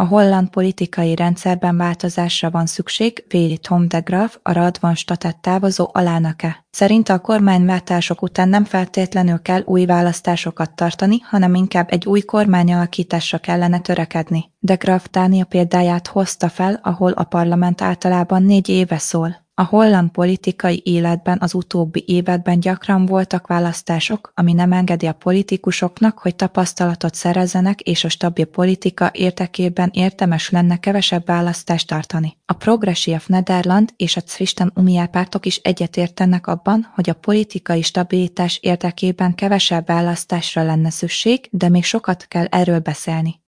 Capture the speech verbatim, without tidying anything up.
A holland politikai rendszerben változásra van szükség, véli Tom de Graaf, a Radvanstadt távozó alelnöke. Szerinte a kormányváltások után nem feltétlenül kell új választásokat tartani, hanem inkább egy új kormányalakításra kellene törekedni. De Graaf Dánia példáját hozta fel, ahol a parlament általában négy éve szól. A holland politikai életben az utóbbi években gyakran voltak választások, ami nem engedi a politikusoknak, hogy tapasztalatot szerezzenek, és a stabil politika érdekében érdemes lenne kevesebb választást tartani. A Progressive Nederland és a Christen-Unió pártok is egyetértenek abban, hogy a politikai stabilitás érdekében kevesebb választásra lenne szükség, de még sokat kell erről beszélni.